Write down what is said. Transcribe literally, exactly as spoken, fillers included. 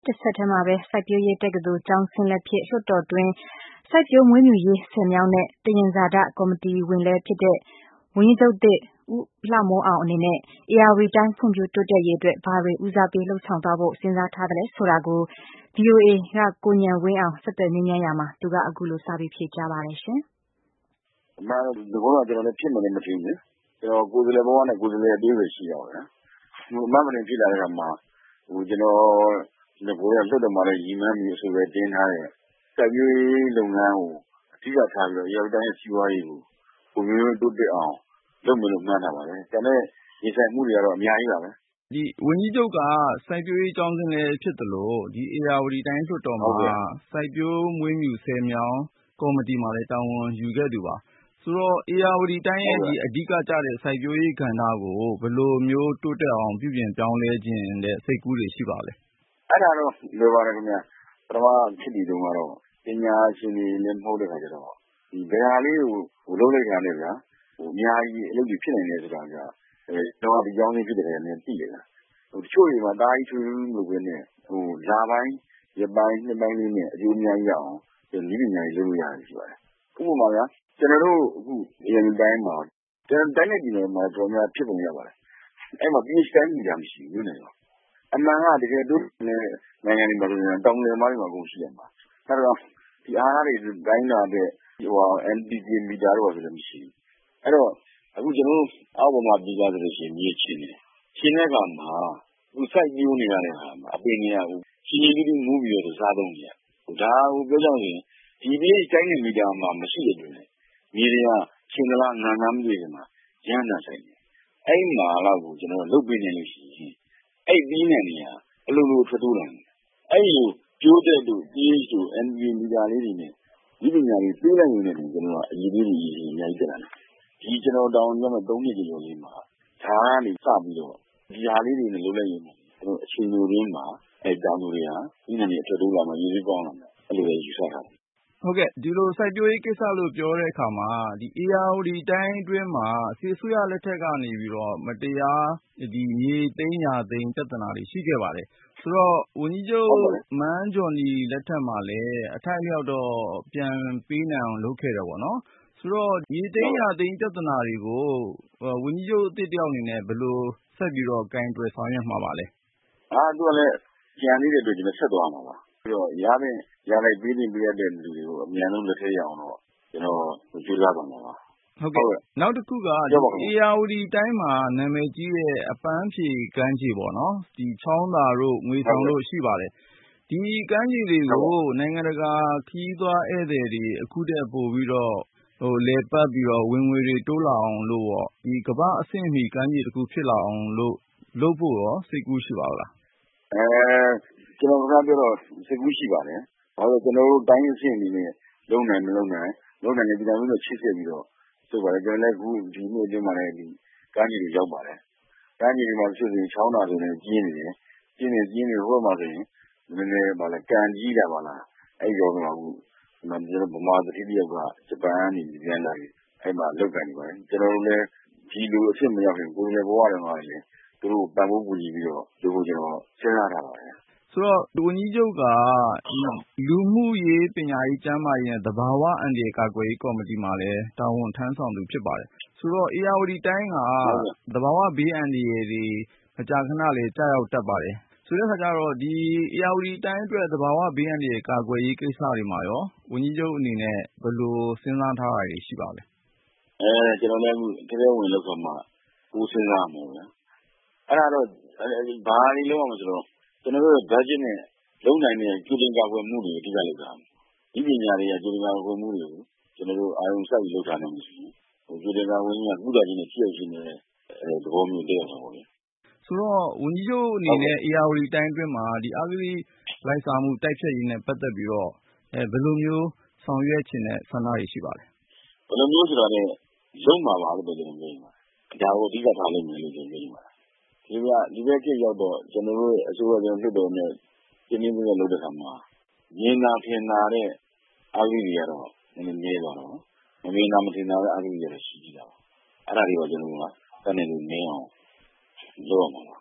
တစ်ဆက်တည်းမှာပဲစိုက်ပျိုးရေးတက္ကသိုလ်ကျောင်းဆင်းလက်ဖြစ်လွှတ်တော်တွင်းစိုက်ပျိုးမွေးမြူရေးဆည်မြောင်းနဲ့သယံဇာတကော်မတီဝင်လည်းဖြစ်တဲ့ဝန်ကြီးချုပ်သစ်ဦးလှမိုးအောင်အနေနဲ့ဧရာဝတီတိုင်းဖွံ့ဖြိုးတိုးတက်ရေးအတွက်ဘာတွေဦးစားပေးလုပ်ဆောင်သွားဖို့စဉ်းစားထားသလဲဆိုတာကို ဗွီအိုအေ ကကိုဉာဏ်ဝင်းအောင်ဆက်သွယ်မေးမြန်းရာမှာသူကအခုလိုစပြီးဖြေကြားပါတယ်ရှင်။အမှန်တော့ကျွန်တော်လည်းဖြစ်မယ်လည်းမထင်ဘူး။ကျွန်တော်ကိုယ်စားလှယ်ဘဝနဲ့ကိုယ်စားလှယ်အသေးပဲရှိတော့တယ်။ဟိုအမှန်မှန်ဖြစ်လာတဲ့အခါမှာဟိုကျွန်တော်ဒီဘိုးရလွတ်တော်မှာလည်းညီမမျိုးဆိုပဲတင်းထားတယ်။စိုက်ပျိုးရေးလုပ်ငန်းကိုအထူးထားပြီးတော့ရေတိုင်းရဲ့စီးပွားရေးကိုပုံမျိုးတိုးတက်အောင်လုပ်မယ်လို့မှန်းထားပါတယ်။ဒါနဲ့ရေဆိုင်မှုတွေကတော့အများကြီးပါပဲ။ဒီဝန်ကြီးချုပ်ကစိုက်ပျိုးရေးကျောင်းစဉ်လည်းဖြစ်တယ်လို့ဒီဧရာဝတီတိုင်းလွှတ်တော်မှာစိုက်ပျိုးမွေးမြူဆည်မြောင်းကော်မတီမှာလည်းတာဝန်ယူခဲ့သူပါ။ဆိုတော့ဧရာဝတီတိုင်းရဲ့ဒီအဓိကကျတဲ့စိုက်ပျိုးရေးကဏ္ဍကိုဘယ်လိုမျိုးတိုးတက်အောင်ပြုပြင်ပြောင်းလဲခြင်းတဲ့စိတ်ကူးတွေရှိပါလဲ။အဲ့ဒါတော့လိုပါတယ်ခင်ဗျာ။ပထမဖြစ်ပြီးတော့ကတော့ပညာရှင်တွေလည်းမဟုတ်တဲ့ခါကျတော့ဒီဘယ်ဟာလေးကိုဟိုလုပ်လိုက်တာလဲဗျာ။ဟိုအများကြီးအလုပ်ကြီးဖြစ်နေတယ်ဆိုတာကအဲတော့ဒီကြောင်းလေးဖြစ်တဲ့နေရာနဲ့သိတယ်။ဟိုတချို့တွေမှာတားကြီးထွေးမလုပ်ဘဲနဲ့ဟိုလာပိုင်းရပိုင်းနှစ်ပိုင်းလေးနဲ့အကျိုးအများကြီးရအောင်ဒီနည်းပညာကြီးလုပ်လို့ရတယ်ရှိပါတယ်။ခုမှဗျာကျွန်တော်တို့အခုအရင်တိုင်းမှာကျွန်တော်တိုင်းနဲ့ပြည်နယ်မှာတော်များဖြစ်ပုံရပါတယ်။အဲ့မှာ PhD တိုင်းကြီးတာမရှိဘူးနေတော့အမှန်ကတကယ်တို့နိုင်ငံတွေမှာဆိုရင်တောင်လယ်မားတွေမှာအကုန်ရှိရမှာ။အဲ့တော့ဒီအားတွေတိုင်းလာတဲ့ဟို N P K မီတာတော့ဆိုလည်းမရှိဘူး။အဲ့တော့အခုကျွန်တော်တို့အောက်ပေါ်မှာပြီးသားဆိုလို့ရှိရင်မြေချင်းနေချင်းတဲ့ကောင်မှာသူစိုက်ပြိုးနေရတဲ့ဟာမှာအပင်တွေကဟိုချင်းချင်းတူတူမူးပြီးတော့စားသုံးနေရဟိုဒါဟိုပြောကြရင်ဒီ PhD တိုင်းနဲ့မီတာမှာမရှိတဲ့တွင်မြေတွေကချင်းကလားငံငံမတွေ့ကြမှာရမ်းတာဆိုင်တယ်အဲ့မှာတော့ကိုကျွန်တော်လုပ်ပေးနေလို့ရှိရင်အဲ့ပြီးနေနေရအလိုလိုထွက်တိုးလာတယ်အဲ့လိုကျိုးတဲ့တို့ pH တို့ N P K မီတာလေးတွေနဲ့ဒီပညာတွေပြေးလိုက်နေတယ်ကျွန်တော်ကအရေးကြီးကြီးအများကြီးတက်လာတယ်ဒီကျွန်တော်တောင်းရမယ်သုံးနှစ်ကျော်လေးမှာဒါကနေစပြီးတော့ဒီဟာလေးတွေနဲ့လုပ်လိုက်ရင်ကျွန်တော်အချိန်လိုရင်းမှာအဲတောင်းတွေဟာဒီနေ့အထွက်တိုးလာမှရေးစည်းကောင်းလာမယ်အဲ့လိုပဲယူဆတာဟုတ်ကဲ့ဒီလိုစိုက်ပျိုးရေးကိစ္စလို့ပြောတဲ့အခါမှာဒီဧရာဝတီတိုင်းအတွင်းမှာဆေးဆူရလက်ထက်ကနေပြီးတော့မတရားဒီမြေသိမ်းရာသိမ်းပြဿနာတွေရှိခဲ့ပါတယ်ဆိုတော့ဝန်ကြီးချုပ်မန်းဂျွန်ဒီလက်ထက်မှာလည်းအထိုက်အလျောက်တော့ပြန်ပေးနိုင်အောင်လုပ်ခဲ့တယ်ပေါ့နော်ဆိုတော့မြေသိမ်းရာသိမ်းပြဿနာတွေကိုဝန်ကြီးချုပ်အသစ်တယောက်အနေနဲ့ဘယ်လိုဆက်ပြီးတော့ကင်တွယ်ဆောင်ရွက်မှာပါလဲအာသူကလည်းကြံနေတဲ့အတွက်ကျွန်တော်ဆက်သွားမှာပါပြီးတော့ရတဲ့ရလိုက်ပြီးတင်ပြရတဲ့လူတွေကိုအများဆုံးလက်ထည့်ရအောင်တော့ကျွန်တော်ကြိုးစားပါမှာပါဟုတ်ကဲ့နောက်တစ်ခုကဧရာဝတီတိုင်းမှာနာမည်ကြီးတဲ့အပန်းဖြေကမ်းခြေပေါ့နော်ဒီချောင်းသာတို့ငွေဆောင်တို့ရှိပါတယ်ဒီကမ်းခြေတွေကိုနိုင်ငံတကာခီးသွားဧည့်သည်တွေအခုတည်းပို့ပြီးတော့ဟိုလေပတ်ပြီးတော့ဝင်ငွေတွေတိုးလာအောင်လို့ပေါ့ဒီကမ္ဘာအဆင့်မီကမ်းခြေတစ်ခုဖြစ်လာအောင်လို့လုပ်ဖို့ရောစိတ်ကူးရှိပါလားအဲကျွန်တော်ကပြောတော့စိတ်ကူးရှိပါတယ်ဘာလို့ကျွန်တော်တို့တိုင်းအဆင့်အနေနဲ့လုံနိုင်မလုံနိုင်လုံနိုင်တဲ့ပြည်တော်မျိုးချိတ်ဆက်ပြီးတော့ဆိုပါတယ်ကျွန်တော်လည်းခုဒီနေ့အတွင်းမှာလည်းဒီကမ်းခြေတွေရောက်ပါတယ်ကမ်းခြေတွေမှာဆိုရင်ချောင်းသာဆိုရင်ကျင်းနေတယ်ကျင်းနေကျင်းနေဟိုမှာဆိုရင်နည်းနည်းပါလဲကန်ကြီးတာပါလားအဲ့ရောမှာခုကျွန်တော်ဗမာသတိတယောက်ကဂျပန်ကနေပြန်လာပြီးအဲ့မှာလောက်ကန်နေပါတယ်ကျွန်တော်တို့လည်းဒီလိုအဖြစ်မရောက်ခင်ကိုယ်လည်းဘဝတော်မှာလည်းသူတို့ပံ့ပိုးကူညီပြီးတော့ဒီကိုကျွန်တော်စဉ်းစားထားပါတယ်ဆိုတော့ဝန်ကြီးချုပ်ကလူမှုရေးပညာရေးကျန်းမာရေးနဲ့သဘာဝအန္တရာယ်ကာကွယ်ရေးကော်မတီမှာလည်းတာဝန်ထမ်းဆောင်သူဖြစ်ပါတယ်ဆိုတော့ဧရာဝတီတိုင်းကသဘာဝဘေးအန္တရာယ်တွေမကြာခဏလေးကြားရောက်တတ်ပါတယ်ဆိုတဲ့အခါကျတော့ဒီဧရာဝတီတိုင်းအတွက်သဘာဝဘေးအန္တရာယ်ကာကွယ်ရေးကိစ္စတွေမှာရောဝန်ကြီးချုပ်အနေနဲ့ဘယ်လိုစဉ်းစားထားတာတွေရှိပါလဲအဲကျွန်တော်လည်းအခုတကယ်ဝင်လောက်တော့မှကိုစဉ်းစားမှာဗျာအဲ့ဒါတော့ဘာတွေလုပ်အောင်ဆိုတော့ကျွန်တော်တို့ budget နဲ့လုံနိုင်တဲ့ကျူတင်ကာကွယ်မှုတွေအဓိကလုပ်တာဒီပညာတွေကကျူတင်ကာကွယ်မှုတွေကိုကျွန်တော်တို့အာရုံစိုက်ပြီးလုပ်တာလည်းမရှိဘူးဟိုကျူတင်ကာကွယ်မှုကကုသခြင်းနဲ့ဖြစ်ရခြင်းနဲ့အဲသဘောမျိုးတည့်ရတာပေါ့လေဆိုတော့ဝန်ကြီးချုပ်အနေနဲ့ဧရာဝတီတိုင်းအတွင်းမှာဒီအဂတိလိုက်စားမှုတိုက်ဖျက်ရေးနဲ့ပတ်သက်ပြီးတော့အဲဘယ်လိုမျိုးဆောင်ရွက်ခြင်းနဲ့ဆန္ဒရရှိပါလဲဘယ်လိုမျိုးဆိုတာလဲလုံမှာပါလို့ကျွန်တော်ပြောနေတာဒါကိုအဓိကထားလို့မျိုးလို့ကျွန်တော်ပြောနေတာဒီကဒီဘက်ကျရောက်တော့ကျွန်တော်တို့အစိုးရကျွန်တော်လွှတ်တော်နဲ့ပြင်းပြင်းပြင်းလုပ်တဲ့အခါမှာမြင်နာထင်နာတဲ့အဂတိတွေကတော့နည်းနည်းနည်းသွားတော့မမြင်နာမထင်နာတဲ့အဂတိတွေရှိကြတာအဲ့ဒါတွေကကျွန်တော်ကတန်းနေလို့နင်းအောင်လုပ်အောင်ပါ